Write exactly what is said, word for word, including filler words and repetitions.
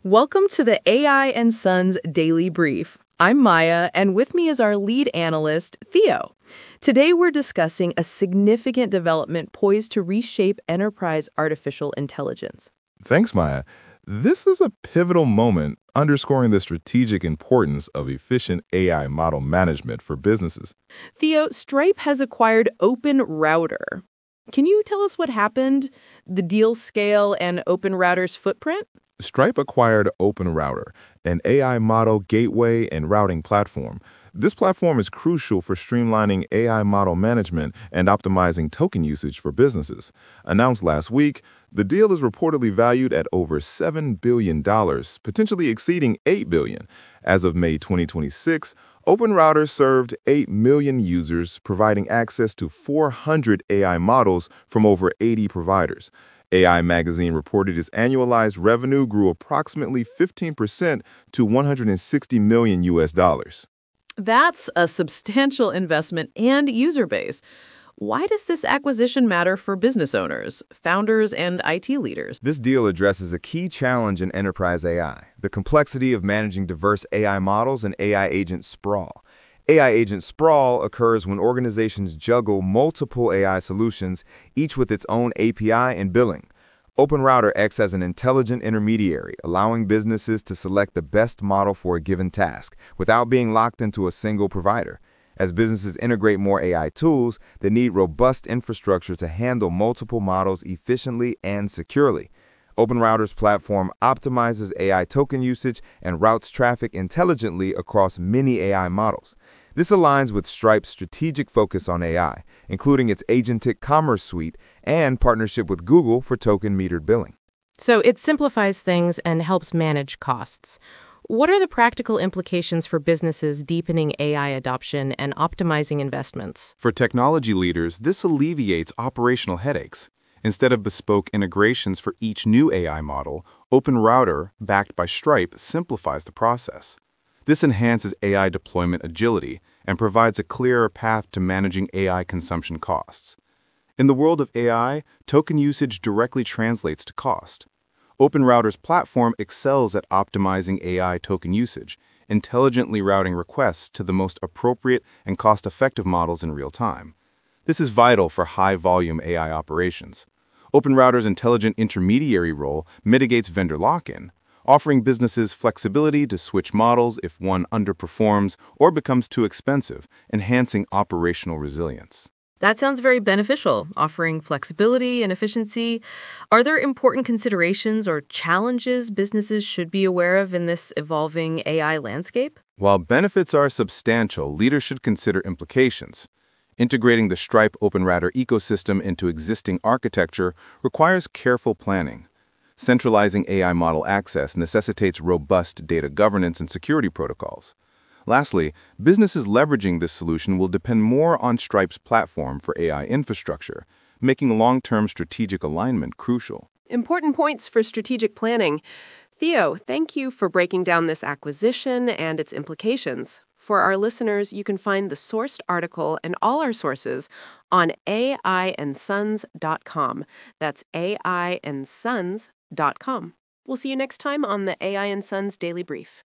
Welcome to the A I and Sons Daily Brief. I'm Maya, and with me is our lead analyst, Theo. Today we're discussing a significant development poised to reshape enterprise artificial intelligence. Thanks, Maya. This is a pivotal moment underscoring the strategic importance of efficient A I model management for businesses. Theo, Stripe has acquired OpenRouter. Can you tell us what happened, the deal scale, and OpenRouter's footprint? Stripe acquired OpenRouter, an A I model gateway and routing platform. This platform is crucial for streamlining A I model management and optimizing token usage for businesses. Announced last week, the deal is reportedly valued at over seven billion dollars, potentially exceeding eight billion dollars. As of May twenty twenty-six, OpenRouter served eight million users, providing access to four hundred A I models from over eighty providers. A I Magazine reported its annualized revenue grew approximately fifteen percent to one hundred sixty million U S dollars. That's a substantial investment and user base. Why does this acquisition matter for business owners, founders, and I T leaders? This deal addresses a key challenge in enterprise A I, the complexity of managing diverse A I models and A I agent sprawl. A I agent sprawl occurs when organizations juggle multiple A I solutions, each with its own A P I and billing. OpenRouter acts as an intelligent intermediary, allowing businesses to select the best model for a given task without being locked into a single provider. As businesses integrate more A I tools, they need robust infrastructure to handle multiple models efficiently and securely. OpenRouter's platform optimizes A I token usage and routes traffic intelligently across many A I models. This aligns with Stripe's strategic focus on A I, including its agentic commerce suite and partnership with Google for token-metered billing. So it simplifies things and helps manage costs. What are the practical implications for businesses deepening A I adoption and optimizing investments? For technology leaders, this alleviates operational headaches. Instead of bespoke integrations for each new A I model, OpenRouter, backed by Stripe, simplifies the process. This enhances A I deployment agility and provides a clearer path to managing A I consumption costs. In the world of A I, token usage directly translates to cost. OpenRouter's platform excels at optimizing A I token usage, intelligently routing requests to the most appropriate and cost-effective models in real time. This is vital for high-volume A I operations. OpenRouter's intelligent intermediary role mitigates vendor lock-in, offering businesses flexibility to switch models if one underperforms or becomes too expensive, enhancing operational resilience. That sounds very beneficial, offering flexibility and efficiency. Are there important considerations or challenges businesses should be aware of in this evolving A I landscape? While benefits are substantial, leaders should consider implications. Integrating the Stripe OpenRouter ecosystem into existing architecture requires careful planning. Centralizing A I model access necessitates robust data governance and security protocols. Lastly, businesses leveraging this solution will depend more on Stripe's platform for A I infrastructure, making long-term strategic alignment crucial. Important points for strategic planning. Theo, thank you for breaking down this acquisition and its implications. For our listeners, you can find the sourced article and all our sources on A I and sons dot com. That's A I and sons dot com. We'll see you next time on the A I and Sons Daily Brief.